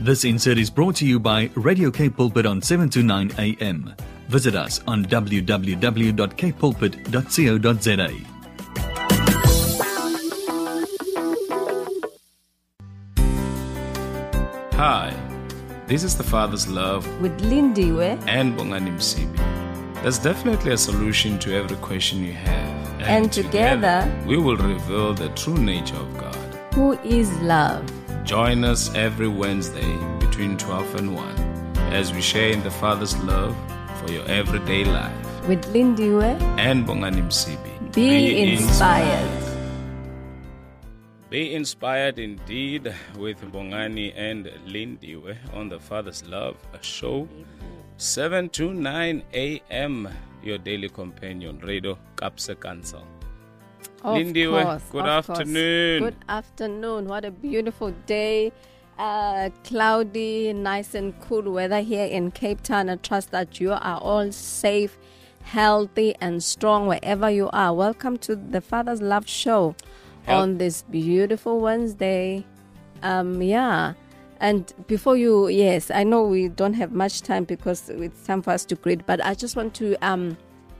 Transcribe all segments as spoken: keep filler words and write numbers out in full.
This insert is brought to you by Radio K Pulpit on seven to nine a m. Visit us on w w w dot k pulpit dot co dot z a. Hi, this is The Father's Love with Lindiwe and Bongani Msibi. There's definitely a solution to every question you have. And, and together, together we will reveal the true nature of God, who is love. Join us every Wednesday between twelve and one as we share in the Father's love for your everyday life. With Lindiwe and Bongani Msibi. Be, Be inspired. inspired. Be inspired indeed with Bongani and Lindiwe on the Father's Love show, seven to nine a m, your daily companion, Radio Kapse Kansel. Of Lindiwe, course, good of afternoon. Course. Good afternoon. What a beautiful day. Uh, cloudy, nice and cool weather here in Cape Town. I trust that you are all safe, healthy, and strong wherever you are. Welcome to the Father's Love Show Help. on this beautiful Wednesday. Um, yeah. And before you, yes, I know we don't have much time because it's time for us to greet, but I just want to, um,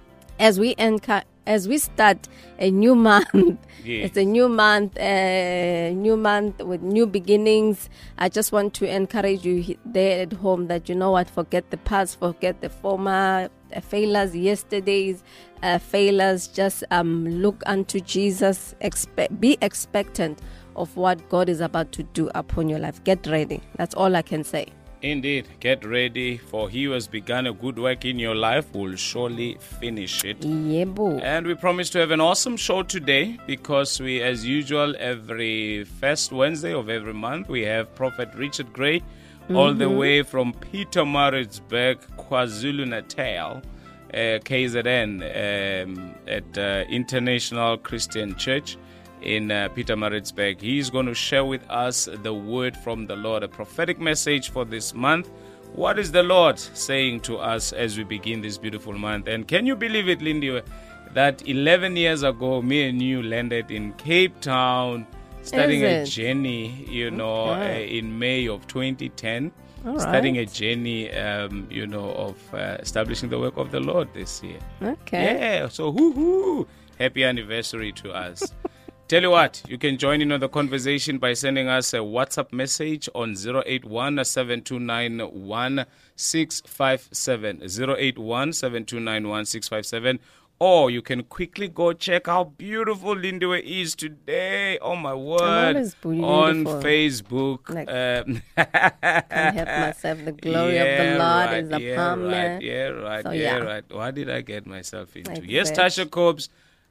as we encourage, As we start a new month, yeah. It's a new month, a uh, new month with new beginnings. I just want to encourage you there at home that, you know what, forget the past, forget the former uh, failures, yesterday's uh, failures. Just um, look unto Jesus. Expect, be expectant of what God is about to do upon your life. Get ready. That's all I can say. Indeed, get ready, for he who has begun a good work in your life will surely finish it. Yeah, boo. And we promise to have an awesome show today because we, as usual, every first Wednesday of every month, we have Prophet Richard Gray, mm-hmm. all the way from Pietermaritzburg, KwaZulu-Natal, uh, K Z N, um, at uh, International Christian Church in uh, Pietermaritzburg. He's going to share with us the word from the Lord, a prophetic message for this month. What is the Lord saying to us as we begin this beautiful month? And can you believe it, Lindy, that eleven years ago, me and you landed in Cape Town, starting a journey, you know, okay. uh, in May of twenty ten. All starting right. a journey, um, you know, of uh, establishing the work of the Lord this year. Okay. Yeah, so hoo-hoo, happy anniversary to us. Tell you what, you can join in on the conversation by sending us a WhatsApp message on zero eight one, seven two nine, one six five seven, zero eight one, seven two nine, one six five seven, or you can quickly go check how beautiful Lindiwe is today. Oh my word. On Facebook. Like, um, can't help myself. The glory yeah, of the Lord right, is yeah, upon right, me. Yeah, right, so, yeah, yeah. right. What did I get myself into? Like yes, that. Tasha Cobbs,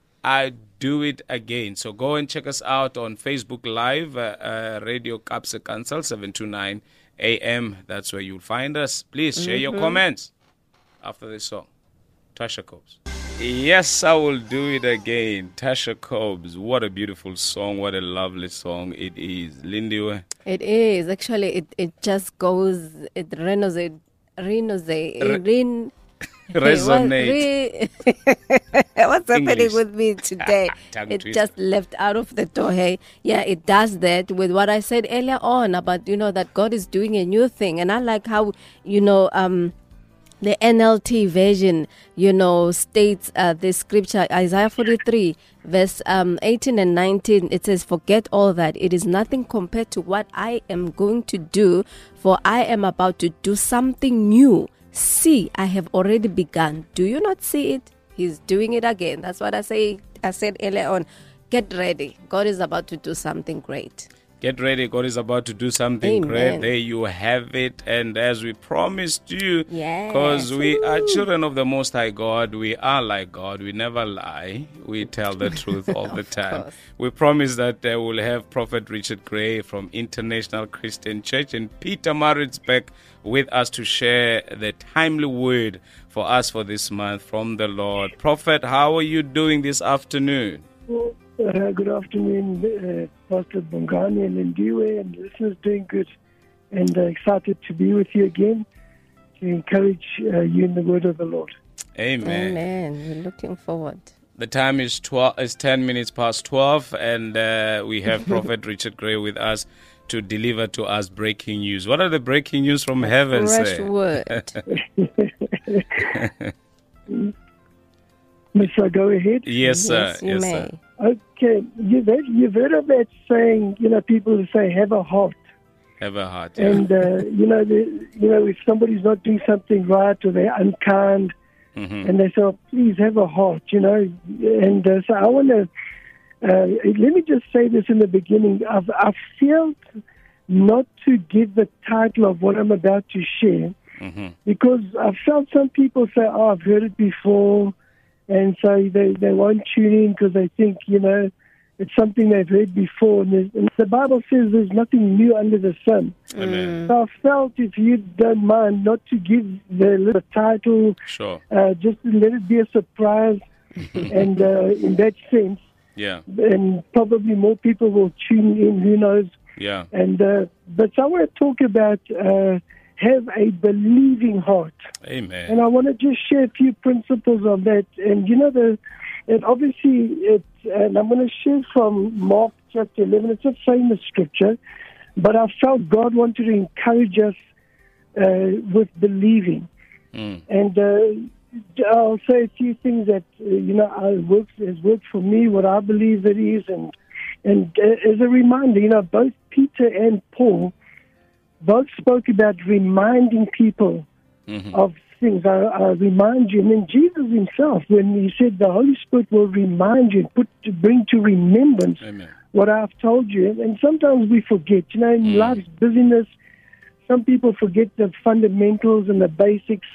I do it again. So go and check us out on Facebook Live, uh, uh, Radio Kapse Kansel, seven to nine a m. That's where you'll find us. Please share mm-hmm. your comments after this song. Tasha Cobbs. Yes, I will do it again. Tasha Cobbs. What a beautiful song. What a lovely song it is. Lindy. It is. Actually, it, it just goes, it renovate, renovate, Re- ren- Resonate. Hey, what, re- What's happening English. with me today? It twister. Just left out of the door. Hey, yeah, it does that with what I said earlier on about, you know, that God is doing a new thing. And I like how, you know, um, the N L T version, you know, states uh, this scripture, Isaiah forty-three, verse um, eighteen and nineteen. It says, forget all that. It is nothing compared to what I am going to do, for I am about to do something new. See, I have already begun. Do you not see it? He's doing it again. That's what I say. I said earlier on. Get ready. God is about to do something great. Get ready. God is about to do something Amen. great. There you have it. And as we promised you, yes. because we are children of the Most High God, we are like God. We never lie. We tell the truth all the time. Course. We promise that uh, we'll have Prophet Richard Gray from International Christian Church in Pietermaritzburg with us to share the timely word for us for this month from the Lord. Prophet, how are you doing this afternoon? Uh, good afternoon, uh, Pastor Bongani and Lindiwe, and listeners doing good, and uh, excited to be with you again to encourage uh, you in the word of the Lord. Amen. Amen. We're looking forward. The time is twelve. Is ten minutes past twelve, and uh, we have Prophet Richard Gray with us to deliver to us breaking news. What are the breaking news from heaven? Fresh Sir? word. Must I go ahead? Yes, sir. Yes, you yes, may. sir. Okay, you've heard, you've heard of that saying, you know, people who say, have a heart. Have a heart. Yeah. And, uh, you know, the, you know, if somebody's not doing something right or they're unkind, Mhm. and they say, oh, please have a heart, you know. And uh, so I want to, uh, let me just say this in the beginning. I've, I've felt not to give the title of what I'm about to share, Mm-hmm. because I've felt some people say, oh, I've heard it before, and so they, they won't tune in because they think, you know, it's something they've heard before. And, and the Bible says there's nothing new under the sun. Amen. So I felt, if you don't mind, not to give the, the title, Sure. uh, just to let it be a surprise. And uh, in that sense, Yeah. and probably more people will tune in, who knows. Yeah. And uh, But so I want to talk about uh, have a believing heart. Amen. And I want to just share a few principles on that. And, you know, the and obviously, it, and I'm going to share from Mark chapter eleven. It's a famous scripture, but I felt God wanted to encourage us uh, with believing. Mm. And uh, I'll say a few things that, uh, you know, uh, works, has worked for me, what I believe it is. And, and uh, as a reminder, you know, both Peter and Paul both spoke about reminding people Mm-hmm. of things. I, I remind you, and then Jesus himself, when he said the Holy Spirit will remind you, put to bring to remembrance Amen. what I've told you. And sometimes we forget, you know, in Mm. life's busyness, some people forget the fundamentals and the basics.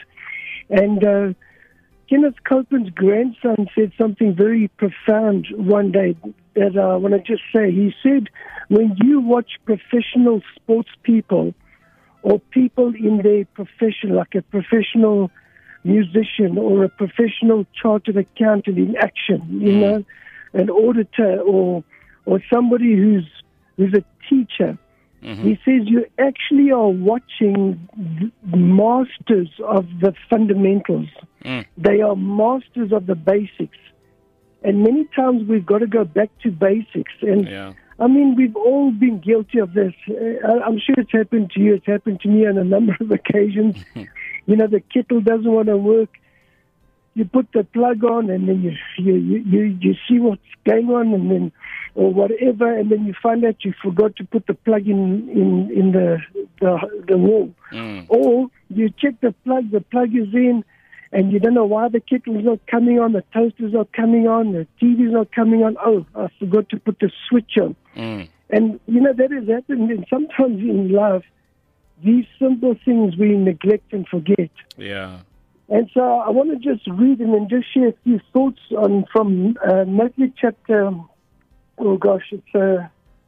And uh, Kenneth Copeland's grandson said something very profound one day that I want to just say. He said, when you watch professional sports people or people in their profession, like a professional musician or a professional chartered accountant in action, you Mm. know, an auditor or or somebody who's who's a teacher. Mm-hmm. He says you actually are watching the masters of the fundamentals. Mm. They are masters of the basics. And many times we've got to go back to basics. And Yeah. I mean, we've all been guilty of this. Uh, I'm sure it's happened to you. It's happened to me on a number of occasions. You know, the kettle doesn't want to work. You put the plug on, and then you you, you you you see what's going on, and then or whatever, and then you find out you forgot to put the plug in in in the the, the wall. Mm. Or you check the plug, the plug is in, and you don't know why the kettle is not coming on, the toaster's not coming on, the T V's not coming on. Oh, I forgot to put the switch on. Mm. And, you know, that has happened. And sometimes in life, these simple things we neglect and forget. Yeah. And so I want to just read and then just share a few thoughts on from uh, Matthew chapter, oh gosh, it's, uh,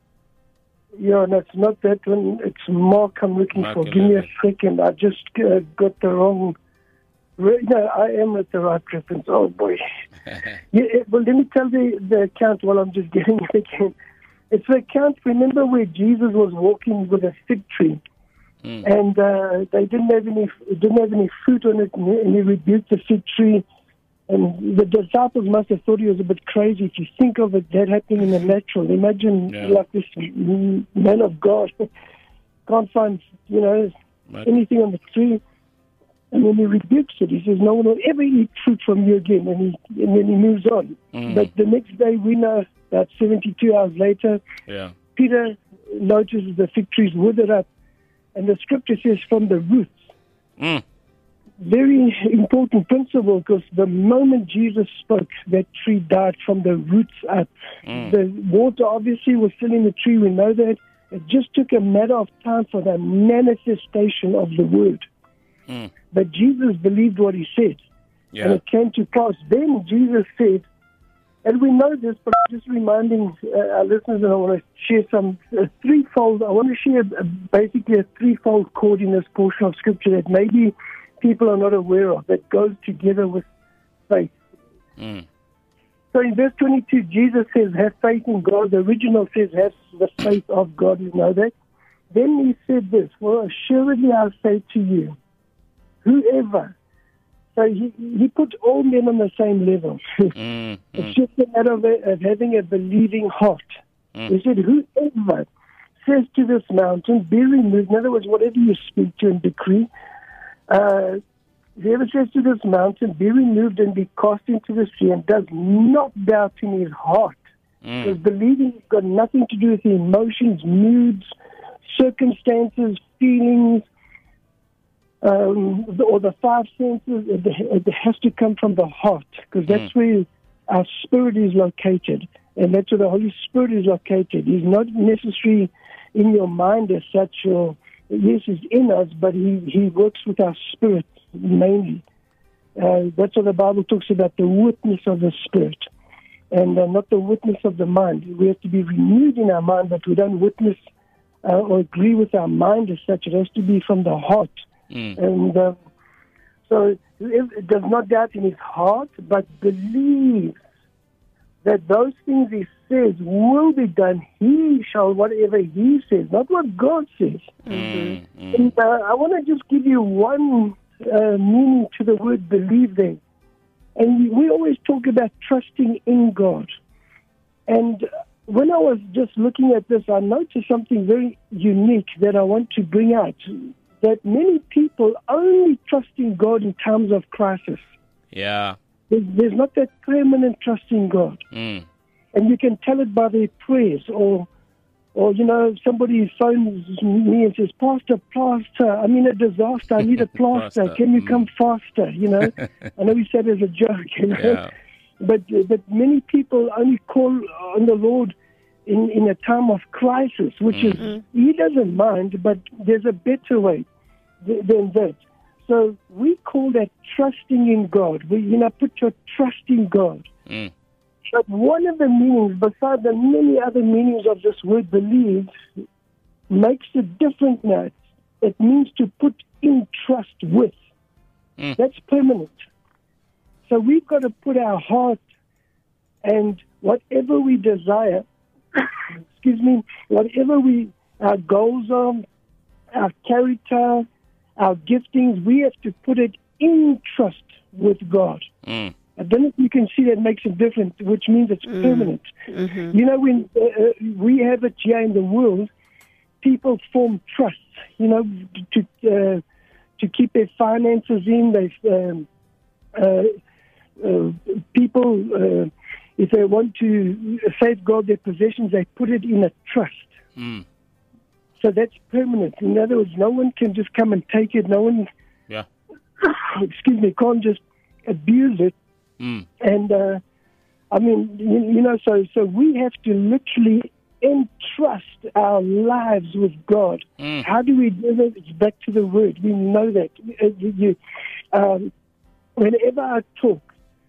yeah, no, it's not that one. It's Mark I'm looking Mark for. Give me a eleven. second. I just uh, got the wrong, re- no, I am at the right reference. Oh boy. Yeah, it- well, let me tell the, the account while I'm just getting it again. It's the account, remember, where Jesus was walking with a fig tree. Mm. And uh, they didn't have any didn't have any fruit on it, and he, and he rebuked the fig tree. And the disciples must have thought he was a bit crazy. If you think of it, that happening in the natural, imagine Yeah. like this man of God can't find, you know, Right. anything on the tree, and then he rebukes it. He says, "No one will ever eat fruit from you again." And he and then he moves on. Mm. But the next day, we know that seventy-two hours later, Yeah. Peter notices the fig tree's withered up. And the scripture says from the roots. Mm. Very important principle, because the moment Jesus spoke, that tree died from the roots up. Mm. The water obviously was still in the tree, we know that. It just took a matter of time for the manifestation of the word. Mm. But Jesus believed what he said. And Yeah. it came to pass. Then Jesus said, and we know this, but I'm just reminding uh, our listeners, and I want to share some uh, threefold. I want to share uh, basically a threefold chord in this portion of Scripture that maybe people are not aware of, that goes together with faith. Mm. So in verse twenty-two, Jesus says, have faith in God. The original says, have the faith of God. You know that. Then he said this, well, assuredly I say to you, whoever So he, he put all men on the same level. Mm, It's just a matter of, of having a believing heart. Mm. He said, whoever says to this mountain, be removed, in other words, whatever you speak to and decree, uh, whoever says to this mountain, be removed and be cast into the sea, and does not doubt in his heart, Mm. because believing has got nothing to do with the emotions, moods, circumstances, feelings, um, the, or the five senses. It, it has to come from the heart, because that's Mm. where our spirit is located, and that's where the Holy Spirit is located. He's not necessarily in your mind as such, or yes, he's in us, but he, he works with our spirit mainly. Uh, that's what the Bible talks about, the witness of the Spirit, and uh, not the witness of the mind. We have to be renewed in our mind, but we don't witness uh, or agree with our mind as such. It has to be from the heart. Mm. And uh, so it does not doubt in his heart, but believes that those things he says will be done. He shall whatever he says, not what God says. Mm. Mm. And uh, I want to just give you one uh, meaning to the word believe there. And we always talk about trusting in God. And when I was just looking at this, I noticed something very unique that I want to bring out, that many people only trust in God in times of crisis. Yeah. There's, there's not that permanent trust in God. Mm. And you can tell it by their prayers, or, or you know, somebody phones me and says, Pastor, plaster, I'm in a disaster, I need a plaster, Plaster, can you mm. come faster, you know? I know we said it as a joke, you know? Yeah. But, but many people only call on the Lord in, in a time of crisis, which Mm. is, he doesn't mind, but there's a better way th- than that. So we call that trusting in God. We, you know, put your trust in God. Mm. But one of the meanings, besides the many other meanings of this word believe, makes it different now. It means to put in trust with. Mm. That's permanent. So we've got to put our heart and whatever we desire, excuse me, whatever we our goals are, our character, our giftings, we have to put it in trust with God. Mm. I don't know if you can see that makes a difference, which means it's Mm. permanent. Mm-hmm. You know, when uh, uh, we have it here in the world, people form trusts, you know, to uh, to keep their finances in. They um, uh, uh, people, uh, if they want to safeguard their possessions, they put it in a trust. Mm. So that's permanent. In other words, no one can just come and take it. No one, Yeah. excuse me, can't just abuse it. Mm. And, uh, I mean, you, you know, so, so we have to literally entrust our lives with God. Mm. How do we do that? It's back to the word. We know that. Uh, you- you- um, whenever I talk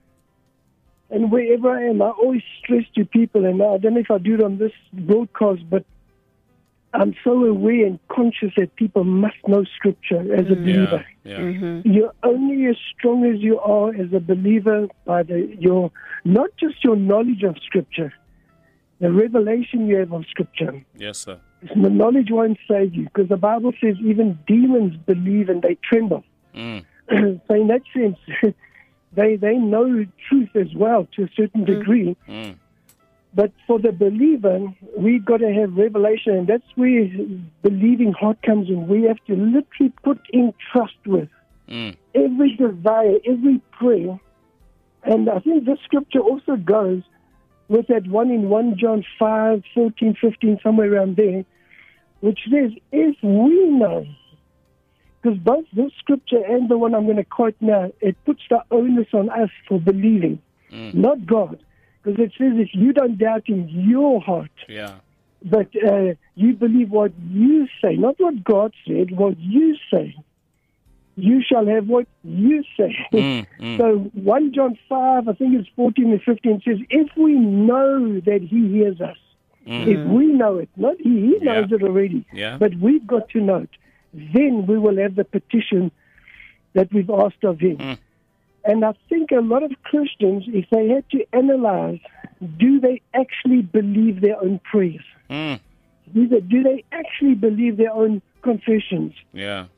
and wherever I am, I always stress to people, and I don't know if I do it on this broadcast, but I'm so aware and conscious that people must know Scripture as a believer. Yeah. Yeah. Mm-hmm. You're only as strong as you are as a believer by the your not just your knowledge of Scripture, the revelation you have of Scripture. Yes, sir. The knowledge won't save you, because the Bible says even demons believe and they tremble. Mm. So in that sense, they they know truth as well to a certain degree. Mm. But for the believer, we've got to have revelation, and that's where believing heart comes in. We have to literally put in trust with Mm. every desire, every prayer. And I think this scripture also goes with that one in First John five, fourteen, fifteen, somewhere around there, which says, if we know, because both this scripture and the one I'm going to quote now, it puts the onus on us for believing, Mm. not God. Because it says if you don't doubt in your heart, Yeah. but uh, you believe what you say, not what God said, what you say, you shall have what you say. Mm. Mm. So First John five, I think it's fourteen and fifteen, says, if we know that he hears us, Mm. if we know it, not he, he knows Yeah. it already, Yeah. but we've got to know it, then we will have the petition that we've asked of him. Mm. And I think a lot of Christians, if they had to analyze, do they actually believe their own prayers? Mm. Do they, do they actually believe their own confessions? Yeah.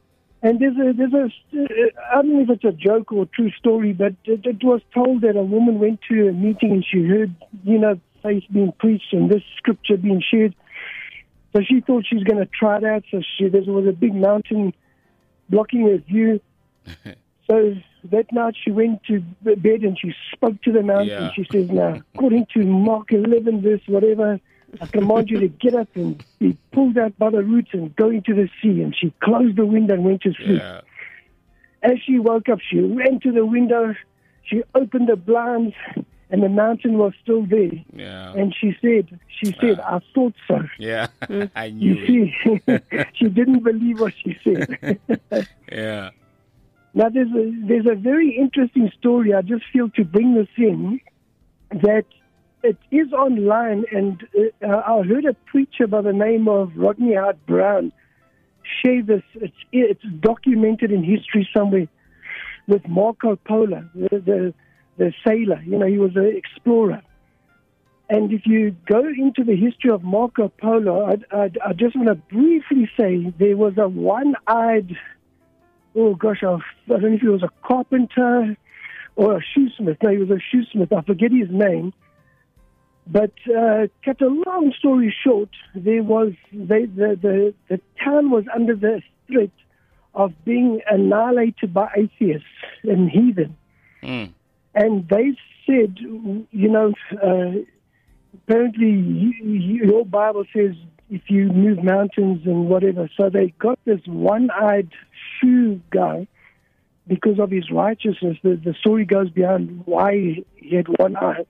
And there's a, there's a, I don't know if it's a joke or a true story, but it, it was told that a woman went to a meeting and she heard, you know, faith being preached and this scripture being shared. So she thought she was going to try it out. So she, there was a big mountain blocking her view. So that night she went to bed and she spoke to the mountain. Yeah. She says, now, according to Mark eleven, verse whatever, I command you to get up and be pulled out by the roots and go into the sea. And she closed the window and went to sleep. Yeah. As she woke up, she ran to the window, she opened the blinds, and the mountain was still there. Yeah. And she said, she said, Ah. I thought so. Yeah. I knew You it. see, she didn't believe what she said. Yeah. Now, there's a, there's a very interesting story. I just feel to bring this in, that it is online, and uh, I heard a preacher by the name of Rodney Howard Brown share this. It's, it's documented in history somewhere with Marco Polo, the, the, the sailor. You know, he was an explorer. And if you go into the history of Marco Polo, I, I, I just want to briefly say there was a one-eyed, oh gosh, I don't know if he was a carpenter or a shoesmith. No, he was a shoesmith. I forget his name. But uh, cut a long story short, there was they, the, the the town was under the threat of being annihilated by atheists and heathen, Mm. and they said, you know, uh, apparently you, you, your Bible says if you move mountains and whatever. So they got this one-eyed shoe guy because of his righteousness. The, the story goes beyond why he had one eye.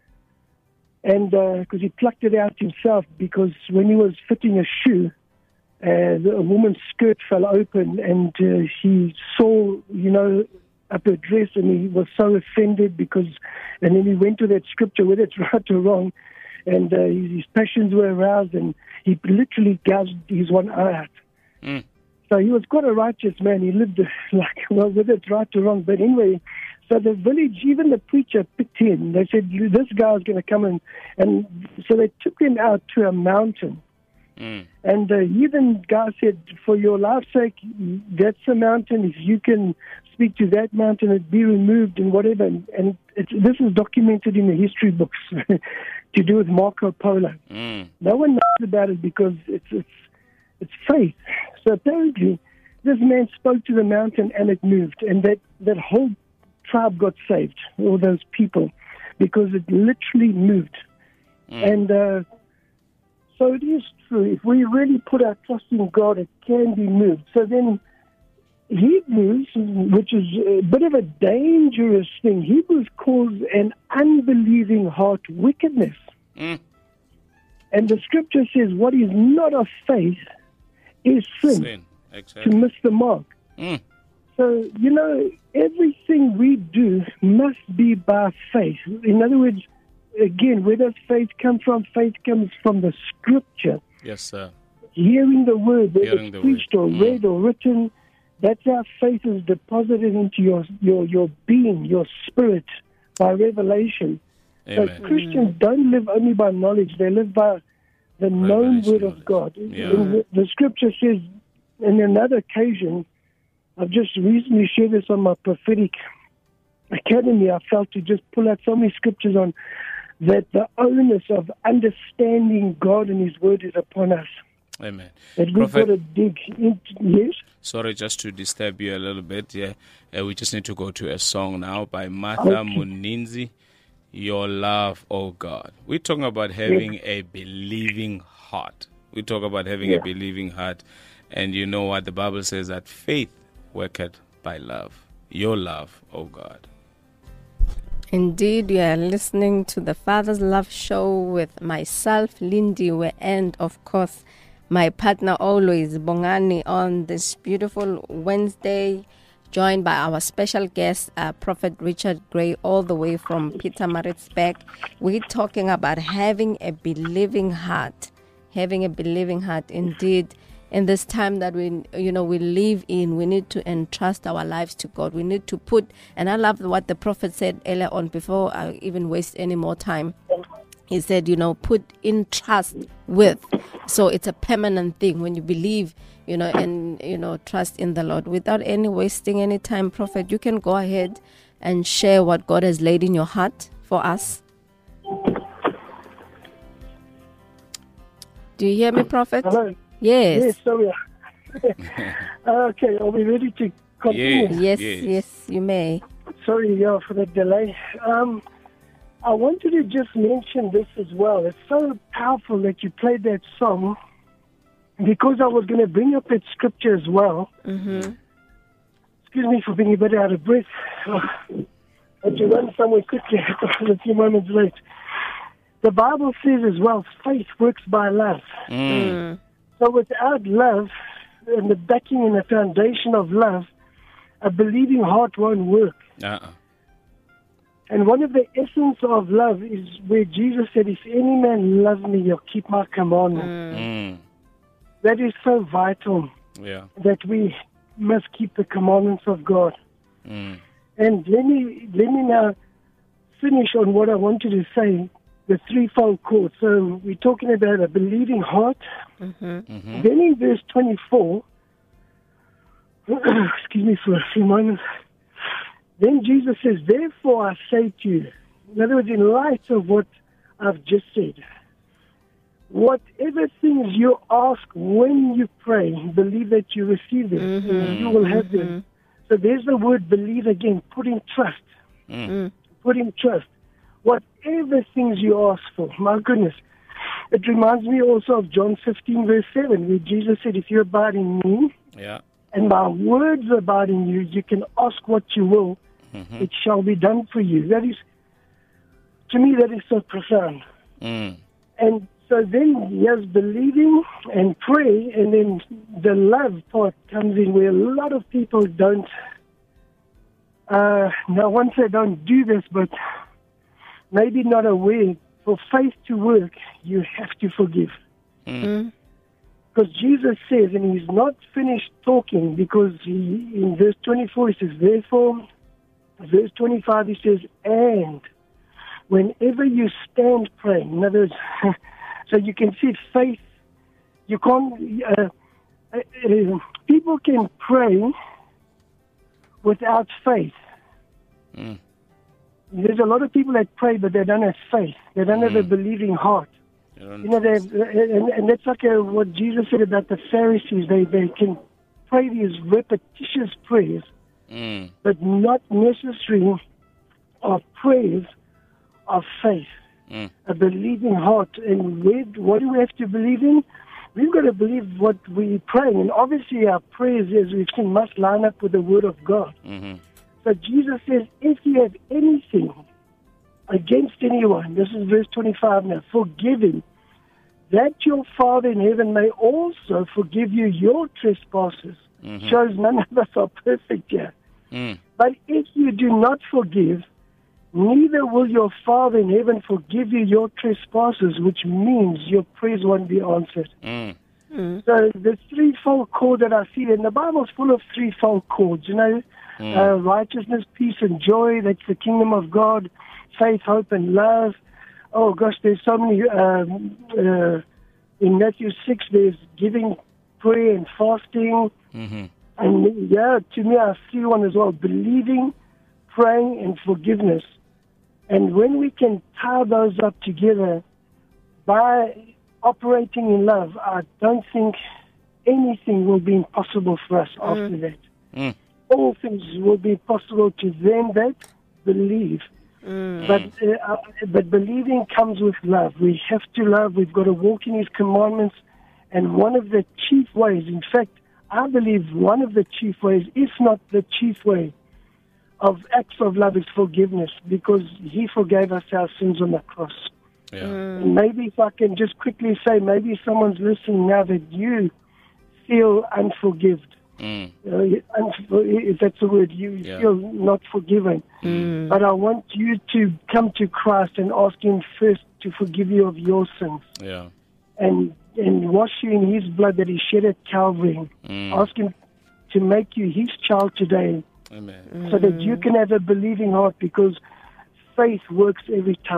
And because uh, he plucked it out himself, because when he was fitting a shoe, uh, a woman's skirt fell open, and uh, he saw, you know, up her dress, and he was so offended because, and then he went to that scripture, whether it's right or wrong, and uh, his, his passions were aroused, and he literally gouged his one eye out. Mm. So he was quite a righteous man. He lived like, well, whether it's right or wrong, but anyway. So the village, even the preacher picked him. They said, this guy's going to come in. And so they took him out to a mountain. Mm. And the heathen guy said, for your life's sake, that's a mountain. If you can speak to that mountain, it'd be removed and whatever. And, and it's, this is documented in the history books to do with Marco Polo. Mm. No one knows about it because it's, it's, it's faith. So apparently, this man spoke to the mountain and it moved. And that, that whole tribe got saved, all those people, because it literally moved. Mm. And uh, so it is true. If we really put our trust in God, it can be moved. So then Hebrews, which is a bit of a dangerous thing, Hebrews calls an unbelieving heart wickedness. Mm. And the scripture says what is not of faith is sin, Sin. Exactly. to miss the mark. Mm. So, you know, everything we do must be by faith. In other words, again, where does faith come from? Faith comes from the scripture. Yes, sir. Hearing the word, whether Hearing it's the preached word. or Mm. read or written, that's how faith is deposited into your, your, your being, your spirit, by revelation. Amen. So Christians don't live only by knowledge, they live by the known Revelation word of knowledge. God. Yeah. And the, the scripture says, in another occasion, I've just recently shared this on my prophetic academy. I felt to just pull out so many scriptures on that the onus of understanding God and His Word is upon us. Amen. That we've Prophet- got to dig into. Yes? Sorry, just to disturb you a little bit. Yeah, uh, we just need to go to a song now by Martha Okay. Muninzi. Your love, oh God. We're talking about having a believing heart. We talk about having Yeah. a believing heart, and you know what the Bible says, that faith worketh by love. Your love, oh God. Indeed, you are listening to the Father's Love Show with myself, Lindy, and of course, my partner always, Bongani, on this beautiful Wednesday, joined by our special guest, uh, Prophet Richard Gray, all the way from Pietermaritzburg. We're talking about having a believing heart, having a believing heart. Indeed, in this time that we, you know, we live in, we need to entrust our lives to God. We need to put, and I love what the prophet said earlier on, before I even waste any more time. he said, you know, put in trust with. So it's a permanent thing when you believe, you know, and, you know, trust in the Lord. Without any wasting any time, Prophet, you can go ahead and share what God has laid in your heart for us. Do you hear me, Prophet? Hello? Yes. Yes, sorry. Okay, are we ready to continue? Yes, Yes. yes, you may. Sorry, yeah, for the delay. Um, I wanted to just mention this as well. It's so powerful that you played that song because I was going to bring up that scripture as well. Mm-hmm. Excuse me for being a bit out of breath. Oh, I had to run somewhere quickly. I was a few moments late. The Bible says as well, faith works by love. Mm. So without love and the backing and the foundation of love, a believing heart won't work. Uh-uh. And one of the essence of love is where Jesus said, if any man love me, he'll keep my commandments. Mm. That is so vital Yeah. that we must keep the commandments of God. Mm. And let me let me now finish on what I wanted to say, the threefold cord. So we're talking about a believing heart. Mm-hmm. Mm-hmm. Then in verse twenty-four, excuse me for a few moments, then Jesus says, therefore I say to you, in other words, in light of what I've just said, whatever things you ask when you pray, believe that you receive them, Mm-hmm. you will have them. So there's the word believe again, put in trust. Mm. Put in trust. Whatever things you ask for, my goodness. It reminds me also of John fifteen, verse seven, where Jesus said, if you abide in me, Yeah. and my words abide in you, you can ask what you will, Mm-hmm. it shall be done for you. That is, to me, that is so profound. Mm. And so then, yes, believing and pray, and then the love part comes in where a lot of people don't, uh, now once they don't do this, but maybe not aware, for faith to work, you have to forgive. Mm. Because Jesus says, and he's not finished talking, because he, in verse twenty-four he says, therefore, verse twenty-five he says, and whenever you stand praying, in other words, so you can see faith, you can't, uh, uh, uh, people can pray without faith. Mm. There's a lot of people that pray, but they don't have faith. They don't have a believing heart. You don't- You know, they, and, and that's like a, what Jesus said about the Pharisees. They, they can pray these repetitious prayers, Mm. but not necessarily of prayers of faith, Mm. a believing heart. And where, what do we have to believe in? We've got to believe what we pray. And obviously our prayers, as we've seen, must line up with the Word of God. Mm-hmm. So Jesus says, if you have anything against anyone, this is verse twenty-five now, forgive him, that your Father in heaven may also forgive you your trespasses. Mm-hmm. Shows none of us are perfect here. Mm. But if you do not forgive, neither will your Father in heaven forgive you your trespasses, which means your prayers won't be answered. Mm. So the threefold cord that I see, and the Bible's full of threefold cords, you know, Mm. uh, righteousness, peace, and joy. That's the kingdom of God. Faith, hope, and love. Oh gosh, there's so many. Um, uh, in Matthew six, there's giving, prayer, and fasting. Mm-hmm. And yeah, to me, I see one as well: believing, praying, and forgiveness. And when we can tie those up together by operating in love, I don't think anything will be impossible for us Mm. after that. Mm. All things will be possible to them that believe. Mm. But uh, uh, but believing comes with love. We have to love. We've got to walk in His commandments. And one of the chief ways, in fact, I believe one of the chief ways, if not the chief way, of acts of love is forgiveness, because He forgave us our sins on the cross. Yeah. And maybe if I can just quickly say, maybe someone's listening now that you feel unforgived. Mm. Uh, unfor- if that's the word, you Yeah. feel not forgiven. Mm. But I want you to come to Christ and ask Him first to forgive you of your sins Yeah. and and wash you in His blood that He shed at Calvary. Mm. Ask Him to make you His child today, Amen. so that you can have a believing heart, because faith works every time.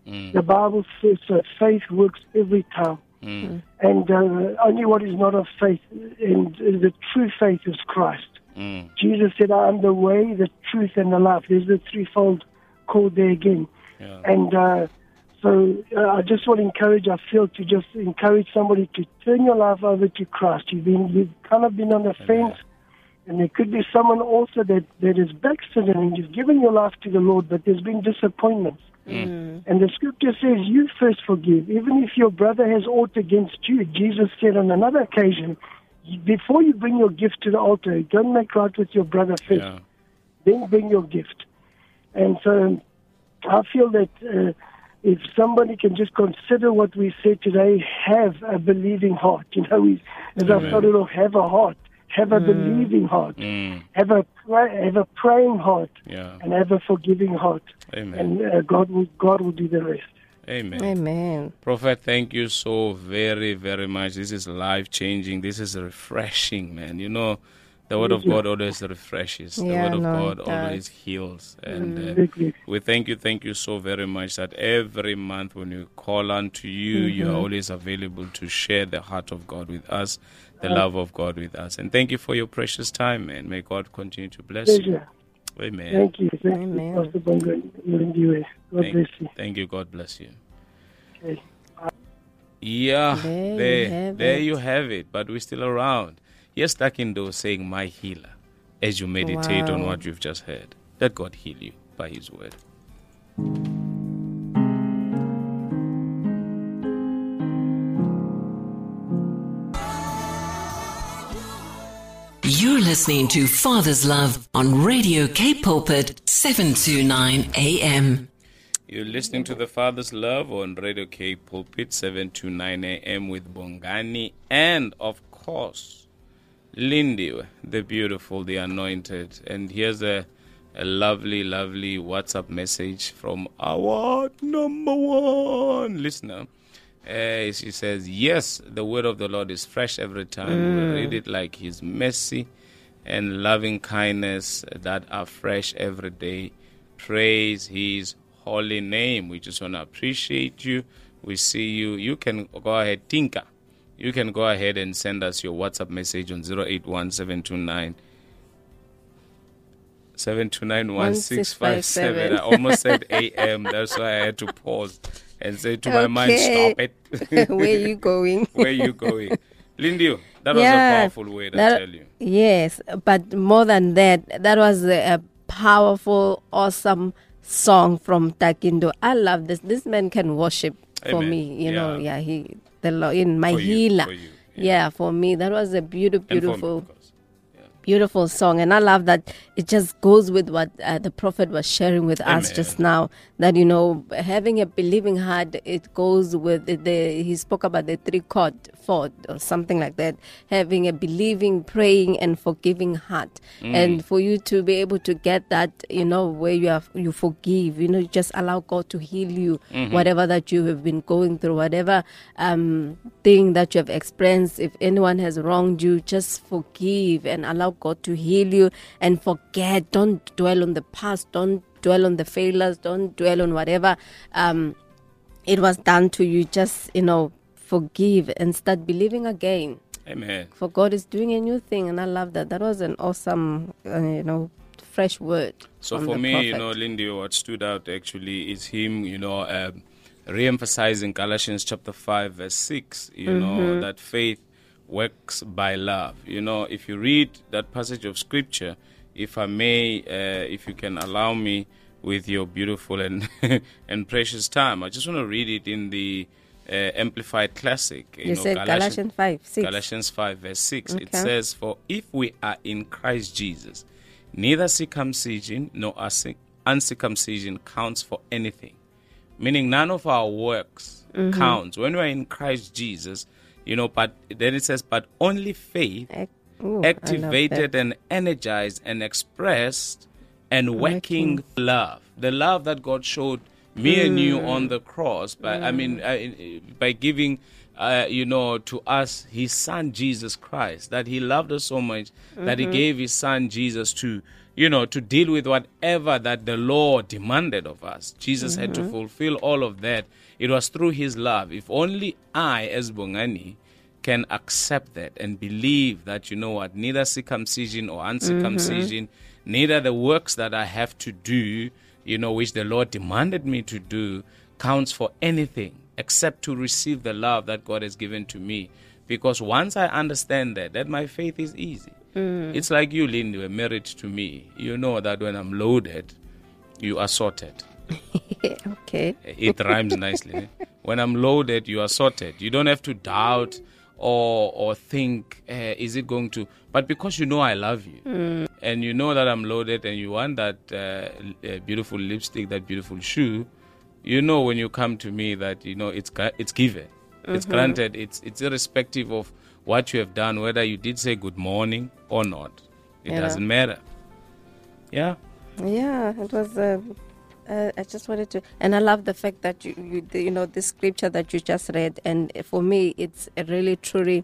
Mm. The Bible says that faith works every time. Mm. And uh, only what is not of faith, and the true faith is Christ. Mm. Jesus said, I am the way, the truth, and the life. There's the threefold call there again. Yeah. And uh, so uh, I just want to encourage, I feel, to just encourage somebody to turn your life over to Christ. You've been, you've kind of been on the fence, and there could be someone also that, that is backslidden, and you've given your life to the Lord, but there's been disappointments. Mm. And the scripture says, you first forgive. Even if your brother has aught against you, Jesus said on another occasion, before you bring your gift to the altar, don't make right with your brother first. Yeah. Then bring your gift. And so I feel that uh, if somebody can just consider what we said today, have a believing heart. You know, we, as Amen. I started off, have a heart, have a mm. believing heart, mm. have a pray, have a praying heart, yeah. and have a forgiving heart. Amen. And uh, God will God will do the rest. Amen. Amen. Prophet, thank you so very, very much. This is life-changing. This is refreshing, man. You know, the Word of God always refreshes. The Yeah, Word of no, God it always heals. And Mm. uh, we thank you, thank you so very much that every month when we call on to you, you are always available to share the heart of God with us, the love of God with us. And thank you for your precious time, man. May God continue to bless you. Pleasure. Amen. Thank you. Thank Amen. you, Pastor Bongo. God Thank, bless you. thank you. God bless you. Okay. Yeah, There you there, have there it. you have it. But we're still around. Here's Takindo saying, my healer, as you meditate on Wow. what you've just heard. Let God heal you by his word. You're listening to Father's Love on Radio K Pulpit, seven twenty-nine A M. You're listening to The Father's Love on Radio K Pulpit, seven to nine a.m. with Bongani and, of course, Lindy, the beautiful, the anointed. And here's a, a lovely, lovely WhatsApp message from our number one listener. Uh, she says, yes, the word of the Lord is fresh every time. Mm. We read it like his mercy and loving kindness that are fresh every day. Praise his holy name. We just want to appreciate you. We see you. You can go ahead, Tinka. You can go ahead and send us your WhatsApp message on zero eight one seven two nine seven two nine one six five seven. I almost said A M. That's why I had to pause and say to my mind, stop it. Where you going? Where you going? Lindy, that was Yeah, a powerful word, I that- tell you. Yes, but more than that, that was a, a powerful, awesome song from Takindo. I love this. This man can worship for Amen. me. You know, Yeah. yeah, he the Lord in my For you, healer. for you, yeah. yeah. for me, that was a beautiful, And for me, beautiful. of course. Beautiful song, and I love that it just goes with what uh, the prophet was sharing with us Amen. just now. That you know, having a believing heart, it goes with the, the he spoke about the three chord chord or something like that. Having a believing, praying, and forgiving heart, Mm. and for you to be able to get that, you know, where you have you forgive, you know, just allow God to heal you, Mm-hmm. whatever that you have been going through, whatever um thing that you have experienced. If anyone has wronged you, just forgive and allow God to heal you and forget. Don't dwell on the past. Don't dwell on the failures. Don't dwell on whatever um, it was done to you. Just, you know, forgive and start believing again. Amen. For God is doing a new thing, and I love that. That was an awesome, uh, you know, fresh word. So from for the me, you prophet. know, Lindy, what stood out actually is him, you know, um, re-emphasizing Galatians chapter five, verse six, you Mm-hmm. know, that faith works by love. You know, if you read that passage of scripture, if I may, uh, if you can allow me with your beautiful and and precious time, I just want to read it in the uh, Amplified Classic. You, said Galatians five, six. Galatians five, verse six. It Okay. says, for if we are in Christ Jesus, neither circumcision nor uncirc- uncircumcision counts for anything. Meaning none of our works Mm-hmm. counts. When we are in Christ Jesus, you know, but then it says, but only faith Ac- Ooh, I love activated that. and energized and expressed and working Working. love. The love that God showed me and you on the cross by, I mean, uh, by giving, uh, you know, to us His Son Jesus Christ. That He loved us so much that He gave His Son Jesus to, you know, to deal with whatever that the law demanded of us. Jesus mm-hmm. had to fulfill all of that. It was through his love. If only I, as Bongani, can accept that and believe that, you know what, neither circumcision or uncircumcision, mm-hmm. neither the works that I have to do, you know, which the Lord demanded me to do, counts for anything except to receive the love that God has given to me. Because once I understand that, that my faith is easy. Mm. It's like you, Lindy, were married to me. You know that when I'm loaded, you are sorted. Okay. It rhymes nicely. When I'm loaded, you are sorted. You don't have to doubt or or think, uh, is it going to... But because you know I love you, mm. and you know that I'm loaded, and you want that uh, uh, beautiful lipstick, that beautiful shoe, you know when you come to me that, you know, it's it's given. Mm-hmm. It's granted. It's it's irrespective of what you have done, whether you did say good morning or not. It yeah. doesn't matter. Yeah? Yeah, it was... Uh, uh, I just wanted to... And I love the fact that, you, you, the, you know, this scripture that you just read, and for me, it's really, truly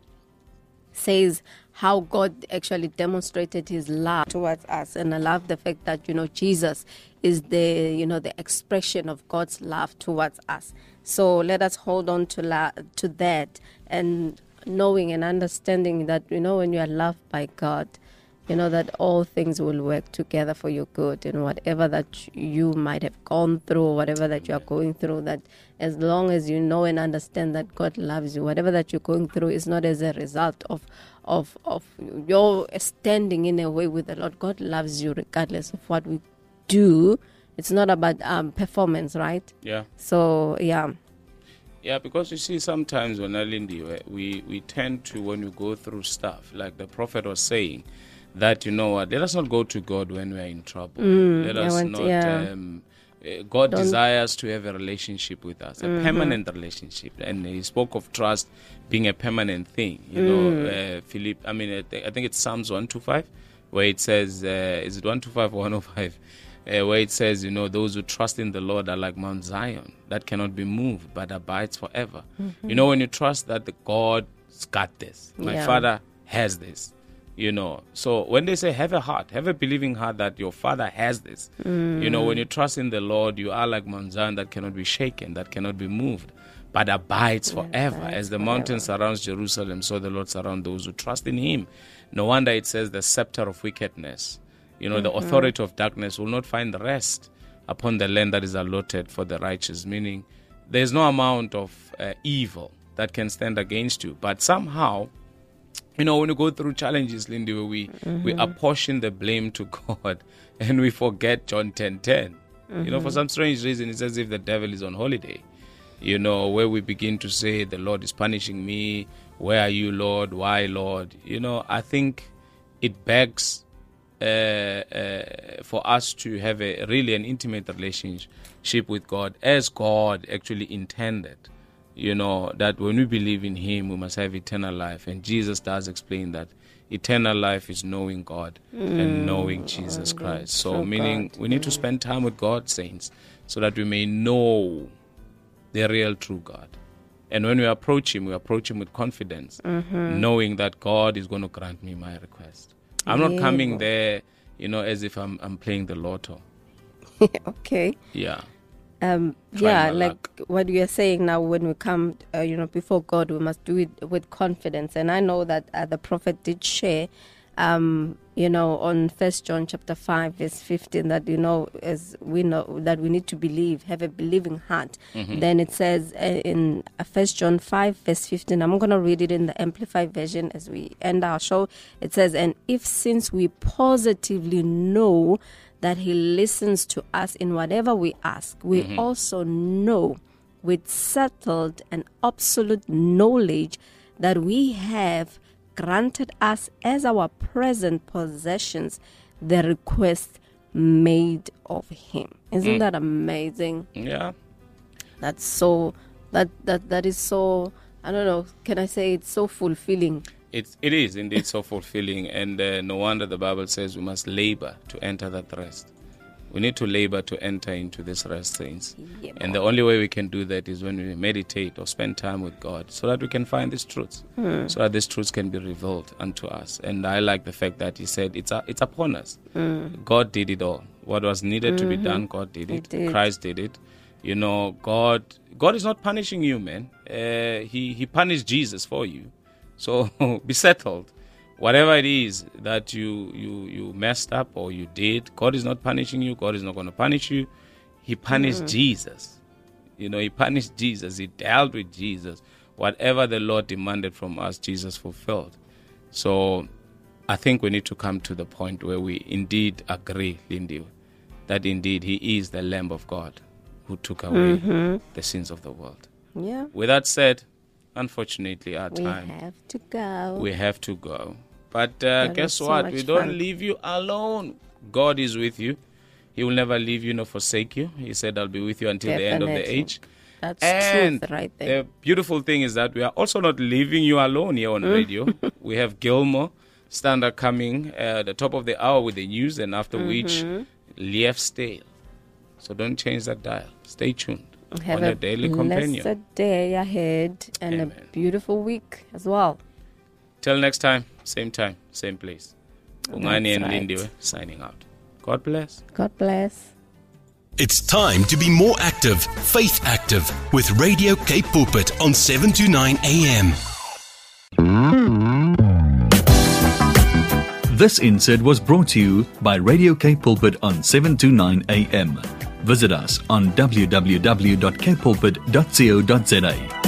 says how God actually demonstrated his love towards us. And I love the fact that, you know, Jesus is the, you know, the expression of God's love towards us. So let us hold on to la- to that, and knowing and understanding that, you know, when you are loved by God, you know that all things will work together for your good, and whatever that you might have gone through, or whatever that you are going through, that as long as you know and understand that God loves you, whatever that you're going through is not as a result of of of your standing in a way with the Lord. God loves you regardless of what we do. It's not about um, performance, right? Yeah. So, yeah. Yeah, because you see, sometimes when Alindi, we, we tend to, when we go through stuff, like the prophet was saying, that, you know what, let us not go to God when we are in trouble. Mm, let us want, not... Yeah. Um, God Don't, desires to have a relationship with us, a mm-hmm. permanent relationship. And he spoke of trust being a permanent thing. You mm. know, uh, Philip, I mean, I, th- I think it's Psalms one twenty-five, where it says, uh, is it one twenty-five or one oh five? Uh, where it says, you know, those who trust in the Lord are like Mount Zion, that cannot be moved, but abides forever. Mm-hmm. You know, when you trust that the God's got this, my yeah. Father has this, you know. So when they say have a heart, have a believing heart that your Father has this, mm. you know, when you trust in the Lord, you are like Mount Zion that cannot be shaken, that cannot be moved, but abides yeah, forever. Abides As the forever. Mountain surrounds Jerusalem, so the Lord surrounds those who trust in him. No wonder it says the scepter of wickedness, you know, mm-hmm. the authority of darkness will not find rest upon the land that is allotted for the righteous, meaning there's no amount of uh, evil that can stand against you. But somehow, you know, when you go through challenges, Lindy, we, mm-hmm. we apportion the blame to God, and we forget John ten ten. Mm-hmm. You know, for some strange reason, it's as if the devil is on holiday. You know, where we begin to say, the Lord is punishing me. Where are you, Lord? Why, Lord? You know, I think it begs uh, uh, for us to have a really an intimate relationship with God, as God actually intended. You know, that when we believe in him, we must have eternal life. And Jesus does explain that eternal life is knowing God mm. and knowing Jesus oh, Christ. So, so meaning God. we need yeah. to spend time with God, saints, so that we may know the real true God. And when we approach him, we approach him with confidence, mm-hmm. knowing that God is going to grant me my request. I'm yeah. not coming there, you know, as if I'm I'm playing the lotto. Okay. Yeah. Um, yeah, like luck. What we are saying now, when we come, uh, you know, before God, we must do it with confidence. And I know that uh, the prophet did share, um, you know, on First John chapter five, verse fifteen, that, you know, as we know that we need to believe, have a believing heart. Mm-hmm. Then it says uh, in First John five, verse fifteen, I'm going to read it in the Amplified version as we end our show. It says, and if since we positively know that he listens to us in whatever we ask, we mm-hmm. also know with settled and absolute knowledge that we have granted us as our present possessions the request made of him. Isn't mm. that amazing? Yeah. That's so, that, that, that is so, I don't know, can I say it's so fulfilling? It's, it is indeed so fulfilling, and uh, no wonder the Bible says we must labor to enter that rest. We need to labor to enter into this rest, saints. Yeah, and the only way we can do that is when we meditate or spend time with God so that we can find these truths, mm. so that these truths can be revealed unto us. And I like the fact that he said it's, a, it's upon us. Mm. God did it all. What was needed mm-hmm. to be done, God did it. Did. Christ did it. You know, God God is not punishing you, man. Uh, he, he punished Jesus for you. So be settled. Whatever it is that you, you, you messed up or you did, God is not punishing you. God is not going to punish you. He punished mm. Jesus. You know, he punished Jesus. He dealt with Jesus. Whatever the Lord demanded from us, Jesus fulfilled. So I think we need to come to the point where we indeed agree, Lindy, that indeed he is the Lamb of God who took away mm-hmm. the sins of the world. Yeah. With that said, unfortunately, our we time. We have to go. We have to go. But uh, guess so what? We don't fun. leave you alone. God is with you. He will never leave you nor forsake you. He said, I'll be with you until Definitely. the end of the age. That's and truth right there. The beautiful thing is that we are also not leaving you alone here on radio. We have Gilmore Standard coming at uh, the top of the hour with the news, and after mm-hmm. which, Lief Stale. So don't change that dial. Stay tuned. Have on a a daily companion. blessed day ahead and Amen. a beautiful week as well. Till next time, same time, same place. Ungani and right. Lindiwe signing out. God bless. God bless. It's time to be more active, faith active, with Radio Cape Pulpit on seven to nine a.m. This insert was brought to you by Radio Cape Pulpit on seven to nine a.m. Visit us on w w w dot cape pulpit dot co dot za.